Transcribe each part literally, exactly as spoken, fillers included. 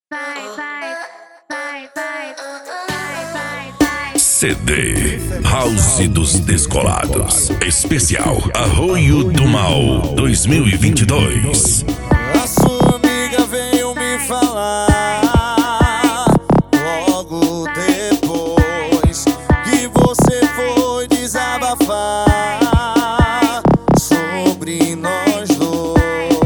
vai, vai, vai, vai, vai, vai, vai. C D House dos Descolados. Especial Arroio do Mal dois mil e vinte e dois. A sua amiga veio me falar logo depois que você foi desabafar sobre nós dois.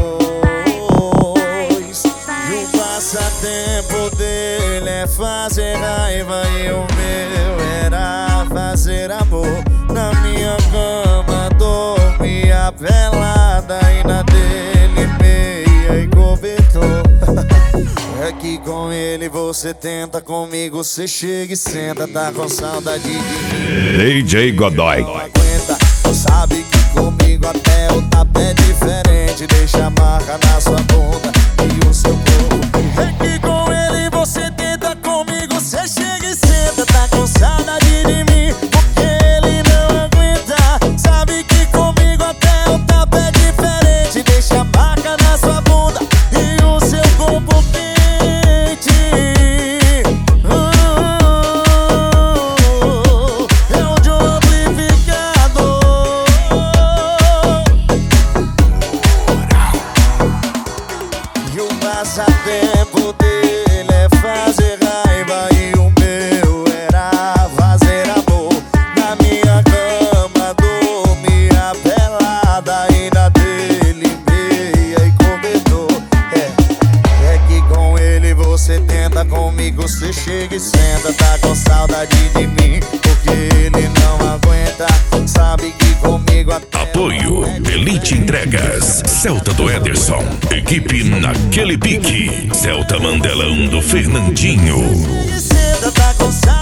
E o passatempo dele é fazer raiva e o meu era fazer amor. Na minha cama dormia pelada e na dele meia e cobertor. É que com ele você tenta, comigo você chega e senta. Tá com saudade de mim, D J Godoy. não aguenta. Sabe que comigo até o tapa é diferente. Deixa a marca na sua bunda e o seu corpo. É que com ele você tenta, comigo você chega e senta. Tá com saudade de mim, porque ele não aguenta. Sabe que comigo até o tapa é diferente. Deixa a marca na sua bunda e o seu corpo quente. É o de um amplificador. E o passatempo dele é fazer raiva e o meu era fazer amor. Na minha cama dormia pelada e na dele meia e cobertor. É, é que com ele você tenta, comigo você chega e senta. Tá com saudade de mim, porque ele não aguenta. Sabe que comigo até Apoio Elite Entregas, Celta do Ederson. Equipe naquele pique, Celta Mandelão do Fernandinho. senta, tá com saudade.